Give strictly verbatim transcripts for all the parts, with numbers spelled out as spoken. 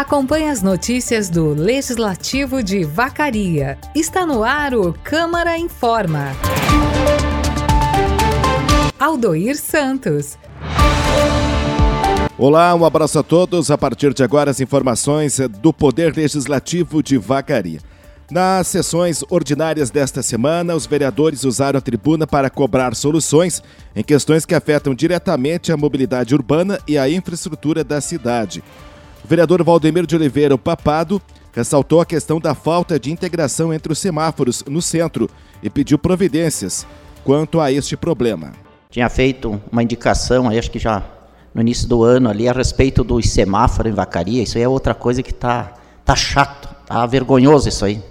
Acompanhe as notícias do Legislativo de Vacaria. Está no ar o Câmara Informa. Aldoir Santos. Olá, um abraço a todos. A partir de agora, as informações do Poder Legislativo de Vacaria. Nas sessões ordinárias desta semana, os vereadores usaram a tribuna para cobrar soluções em questões que afetam diretamente a mobilidade urbana e a infraestrutura da cidade. O vereador Valdemir de Oliveira Papado ressaltou a questão da falta de integração entre os semáforos no centro e pediu providências quanto a este problema. Tinha feito uma indicação, aí acho que já no início do ano, ali a respeito dos semáforos em Vacaria. Isso aí é outra coisa que tá, tá chato, tá vergonhoso isso aí.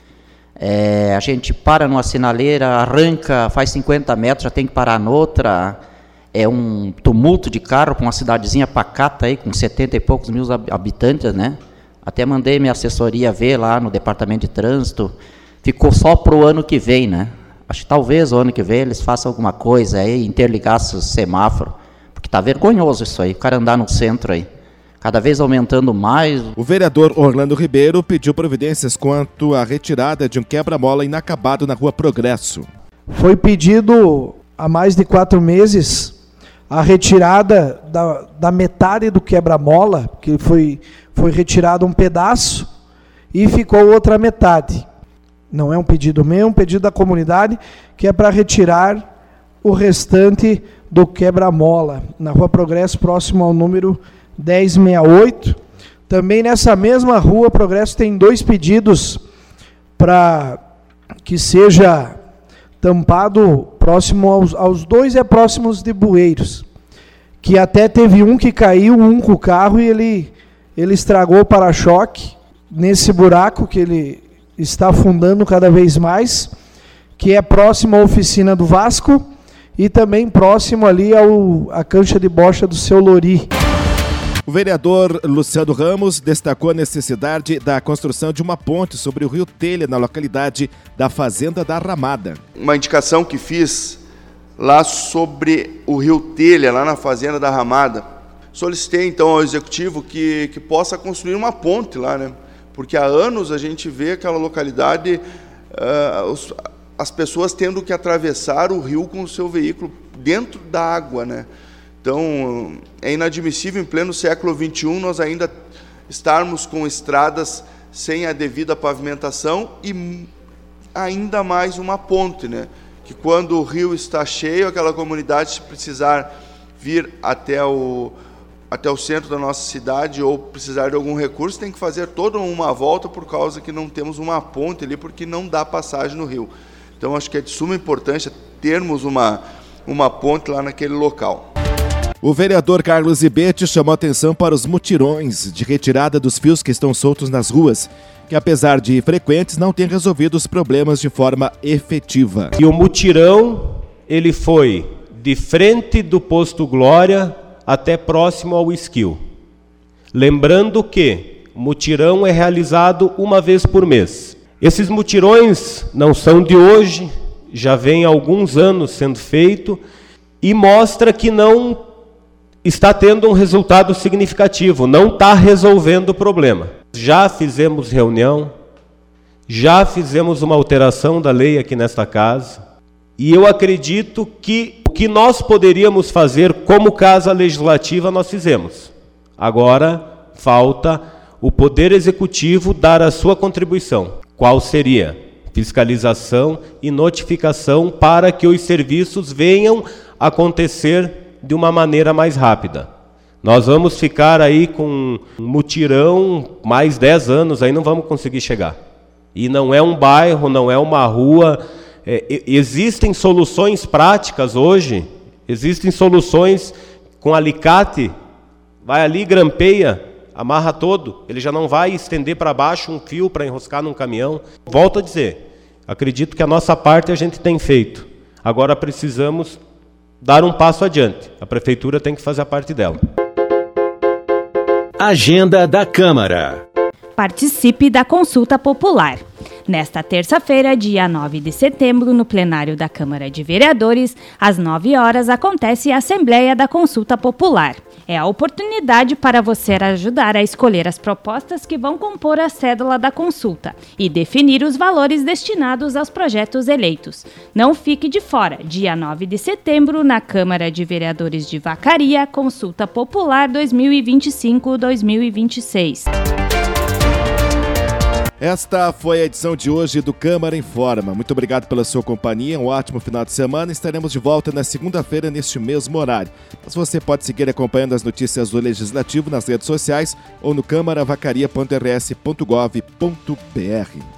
É, a gente para numa sinaleira, arranca, faz cinquenta metros, já tem que parar noutra. É um tumulto de carro para uma cidadezinha pacata aí, com setenta e poucos mil habitantes, né? Até mandei minha assessoria ver lá no departamento de trânsito. Ficou só para o ano que vem, né? Acho que talvez o ano que vem eles façam alguma coisa aí, interligar os semáforos, porque tá vergonhoso isso aí, o cara andar no centro aí. Cada vez aumentando mais. O vereador Orlando Ribeiro pediu providências quanto à retirada de um quebra-mola inacabado na Rua Progresso. Foi pedido há mais de quatro meses a retirada da, da metade do quebra-mola, que foi, foi retirado um pedaço e ficou outra metade. Não é um pedido meu, é um pedido da comunidade, que é para retirar o restante do quebra-mola na Rua Progresso, próximo ao número dez sessenta e oito. Também nessa mesma Rua Progresso tem dois pedidos para que seja tampado próximo aos, aos dois é próximos de bueiros, que até teve um que caiu, um com o carro, e ele, ele estragou o para-choque nesse buraco que ele está afundando cada vez mais, que é próximo à oficina do Vasco e também próximo ali ao, à cancha de bocha do Seu Lori. O vereador Luciano Ramos destacou a necessidade da construção de uma ponte sobre o Rio Telha, na localidade da Fazenda da Ramada. Uma indicação que fiz lá sobre o Rio Telha, lá na Fazenda da Ramada. Solicitei então ao executivo que, que possa construir uma ponte lá, né? Porque há anos a gente vê aquela localidade, uh, os, as pessoas tendo que atravessar o rio com o seu veículo dentro da água, né? Então, é inadmissível em pleno século vinte e um nós ainda estarmos com estradas sem a devida pavimentação e ainda mais uma ponte, né? Que quando o rio está cheio, aquela comunidade, se precisar vir até o, até o centro da nossa cidade ou precisar de algum recurso, tem que fazer toda uma volta por causa que não temos uma ponte ali, porque não dá passagem no rio. Então, acho que é de suma importância termos uma, uma ponte lá naquele local. O vereador Carlos Ibete chamou atenção para os mutirões de retirada dos fios que estão soltos nas ruas, que apesar de frequentes, não têm resolvido os problemas de forma efetiva. E o mutirão, ele foi de frente do posto Glória até próximo ao esquio. Lembrando que o mutirão é realizado uma vez por mês. Esses mutirões não são de hoje, já vem há alguns anos sendo feito e mostra que não está tendo um resultado significativo, não está resolvendo o problema. Já fizemos reunião, já fizemos uma alteração da lei aqui nesta casa, e eu acredito que o que nós poderíamos fazer como casa legislativa nós fizemos. Agora falta o Poder Executivo dar a sua contribuição. Qual seria? Fiscalização e notificação para que os serviços venham acontecer de uma maneira mais rápida. Nós vamos ficar aí com um mutirão mais dez anos, aí não vamos conseguir chegar. E não é um bairro, não é uma rua. É, existem soluções práticas hoje, existem soluções com alicate, vai ali, grampeia, amarra todo, ele já não vai estender para baixo um fio para enroscar num caminhão. Volto a dizer, acredito que a nossa parte a gente tem feito. Agora precisamos dar um passo adiante. A prefeitura tem que fazer a parte dela. Agenda da Câmara. Participe da consulta popular. Nesta terça-feira, dia nove de setembro, no plenário da Câmara de Vereadores, às nove horas, acontece a Assembleia da Consulta Popular. É a oportunidade para você ajudar a escolher as propostas que vão compor a cédula da consulta e definir os valores destinados aos projetos eleitos. Não fique de fora. Dia nove de setembro, na Câmara de Vereadores de Vacaria, Consulta Popular dois mil e vinte e cinco a dois mil e vinte e seis. Esta foi a edição de hoje do Câmara Informa. Muito obrigado pela sua companhia, um ótimo final de semana. Estaremos de volta na segunda-feira, neste mesmo horário. Mas você pode seguir acompanhando as notícias do Legislativo nas redes sociais ou no câmara vacaria ponto r s ponto gov ponto b r.